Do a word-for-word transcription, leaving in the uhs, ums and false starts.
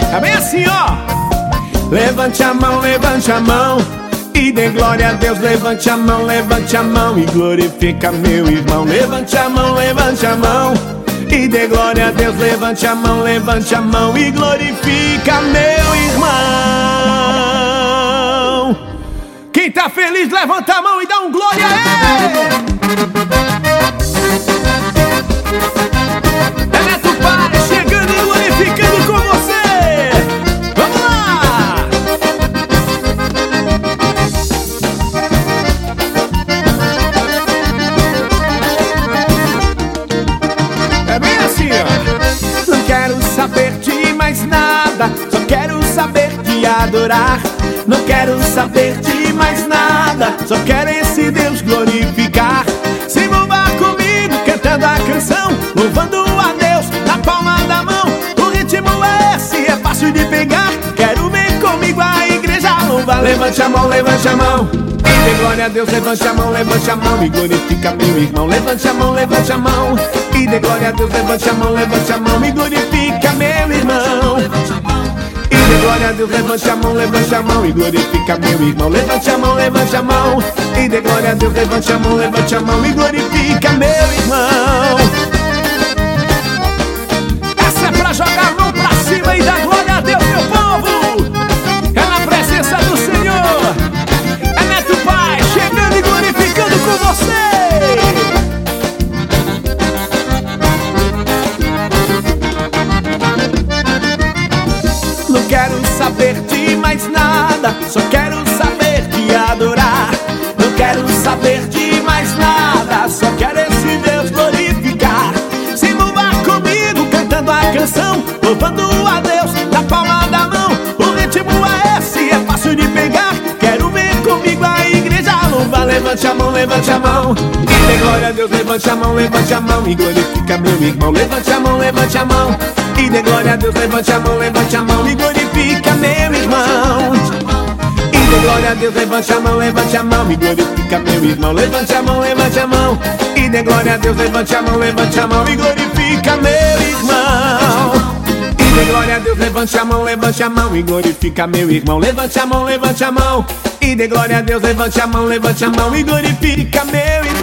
É bem assim, ó. Levante a mão, levante a mão e dê glória a Deus. Levante a mão, levante a mão e glorifica meu irmão. Levante a mão, levante a mão e dê glória a Deus. Levante a mão, levante a mão e glorifica meu irmão. Quem tá feliz, levanta a mão e dá um glória a ele. É Neto Pai chegando e glorificando com você. Vamos lá! É bem assim, ó. Não quero saber de mais nada, só quero saber te adorar. Não quero saber de mais nada, só quero esse Deus glorificar. Se envolva comigo cantando a canção, louvando a Deus na palma da mão. O ritmo é esse, é fácil de pegar. Quero ver comigo a igreja louvar. Levante a mão, levante a mão e dê glória a Deus. Levante a mão, levante a mão e glorifica meu irmão. Levante a mão, levante a mão e dê glória a Deus. Levante a mão, levante a mão e glorifica meu irmão. E dê glória a Deus, levante a mão, levante a mão e glorifica meu irmão. Levante a mão, levante a mão e dê glória a Deus. Levante a mão, levante a mão e glorifica meu irmão. Essa é pra jogar a mão pra cima e dar glória a Deus, meu povo. É na presença do Senhor. É Neto Pai chegando e glorificando com você. Não quero saber de mais nada, só quero saber te adorar. Não quero saber de mais nada, só quero esse Deus glorificar. Se envolva comigo cantando a canção, louvando a Deus na palma da mão. O ritmo é esse, é fácil de pegar. Quero ver comigo a igreja louvar. Levante a mão, levante a mão e dê glória a Deus. Levante a mão, levante a mão e glorifica meu irmão. Levante a mão, levante a mão e dê glória a Deus. Levante a mão, levante a mão e glorifica meu irmão. E dê glória a Deus. Levante a mão, levante a mão e glorifica meu irmão. Levante a mão, levante a mão e dê glória a Deus. Levante a mão, levante a mão e glorifica meu irmão. E dê glória a Deus. Levante a mão, levante a mão e glorifica meu irmão. Levante a mão, levante a mão e dê glória a Deus. Levante a mão, levante a mão e glorifica meu irmão.